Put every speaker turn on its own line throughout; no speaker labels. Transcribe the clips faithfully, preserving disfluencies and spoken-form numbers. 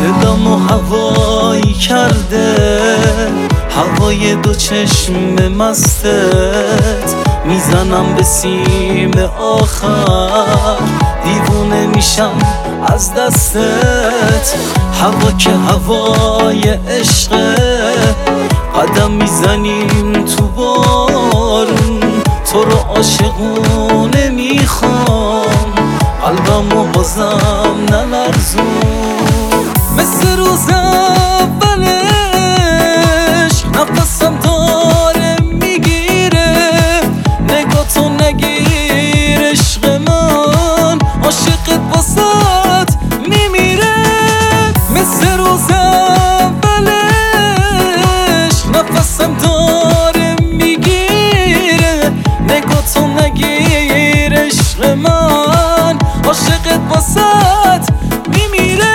دلمو هوایی کرده هوای دو چشم مستت، میزنم به سیم آخر دیوونه میشم از دستت. هوا که هوای عشقه، قدم میزنیم تو بارون، تو رو عاشقونه میخوام، قلبمو بازم نلرزون. مثل روز اولش نفسم داره میگیره، نگاه تو نگیر عشق من، عاشقت واسط میمیره. مثل روز اولش نفسم داره میگیره، نگاه تو نگیر عشق من، عاشقت واسط میمیره.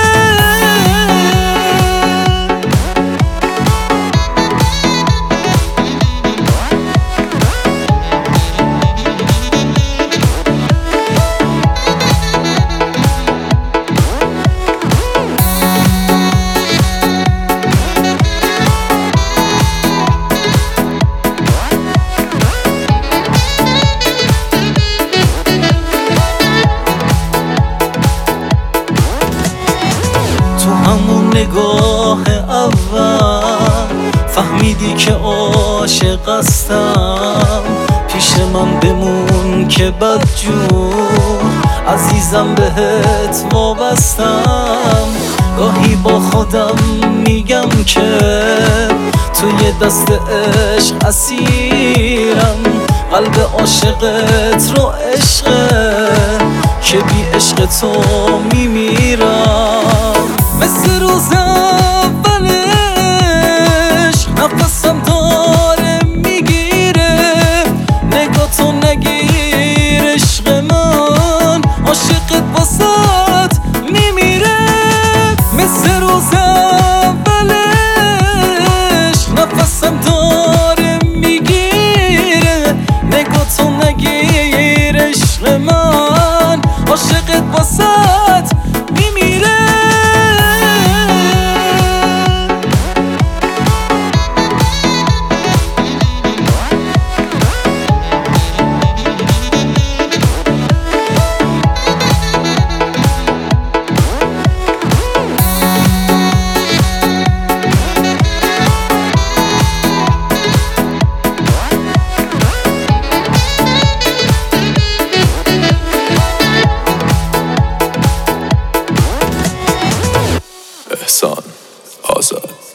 همون نگاه اول فهمیدی که عاشق هستم، پیش من بمون که بدجور عزیزم بهت وابستم. گاهی با خودم میگم که توی دست عشق اسیرم، قلب عاشقت رو عشقه که بی عشق تو میمیرم. مثل روز اولش نفسم داره میگیره، نگاه تو نگیر عشق من، عاشقت واسط میمیره. مثل روز اولش نفسم داره میگیره، نگاه تو نگیر عشق من، عاشقت واسط میمیره.
احسان آزاد.